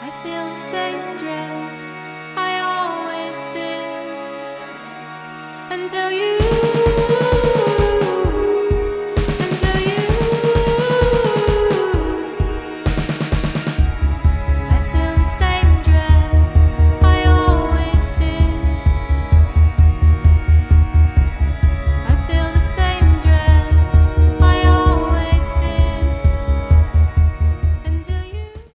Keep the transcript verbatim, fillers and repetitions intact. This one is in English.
I feel the same dread I always did until you